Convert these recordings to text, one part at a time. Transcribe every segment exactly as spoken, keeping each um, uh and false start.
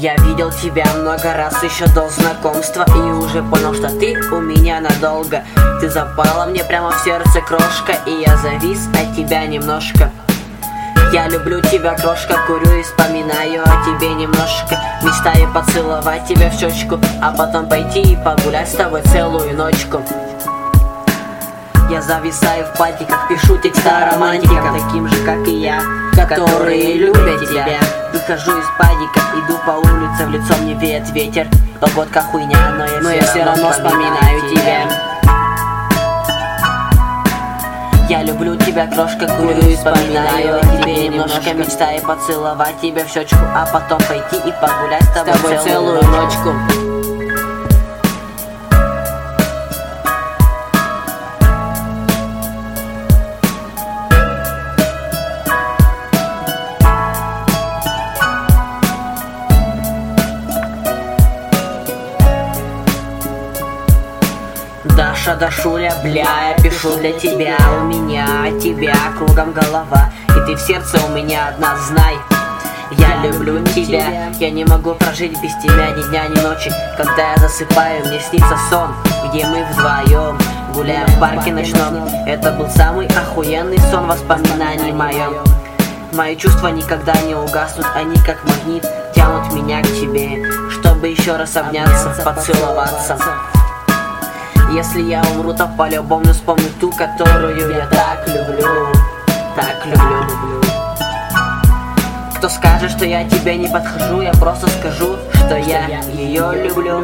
Я видел тебя много раз еще до знакомства и уже понял, что ты у меня надолго. Ты запала мне прямо в сердце, крошка, и я завис от тебя немножко. Я люблю тебя, крошка, курю и вспоминаю о тебе немножко. Мечтаю поцеловать тебя в щечку, а потом пойти и погулять с тобой целую ночку. Я зависаю в патиках, пишу текста романтикам, таким же, как и я, которые любят тебя. Выхожу из падика, иду по улице, в лицо мне веет ветер. Погодка хуйня, но я, но я все равно вспоминаю тебя. Я люблю тебя, крошка, курю и вспоминаю о тебе немножко. Мечтаю поцеловать тебя в щечку, а потом пойти и погулять с тобой, с тобой целую ночку. Даша, Дашуля, бля, я пишу для тебя. У меня от тебя кругом голова, и ты в сердце у меня одна, знай. Я люблю тебя, я не могу прожить без тебя ни дня, ни ночи. Когда я засыпаю, мне снится сон, где мы вдвоем гуляем в парке ночном. Это был самый охуенный сон воспоминаний моем. Мои чувства никогда не угаснут, они как магнит тянут меня к тебе, чтобы еще раз обняться, поцеловаться. Если я умру, то по-любому вспомню ту, которую я так люблю, так люблю. Кто скажет, что я тебе не подхожу, я просто скажу, что я ее люблю.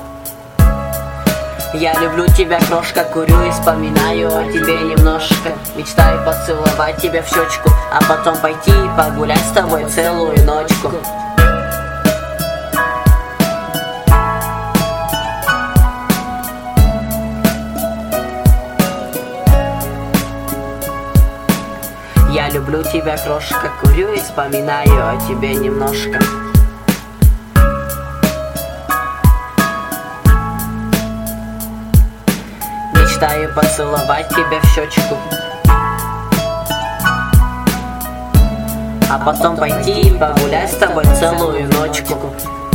Я люблю тебя, крошка, курю и вспоминаю о тебе немножко. Мечтаю поцеловать тебя в щечку, а потом пойти и погулять с тобой целую ночку. Я люблю тебя, крошка, курю и вспоминаю о тебе немножко. Мечтаю поцеловать тебя в щечку, а потом пойти и погулять с тобой целую ночку.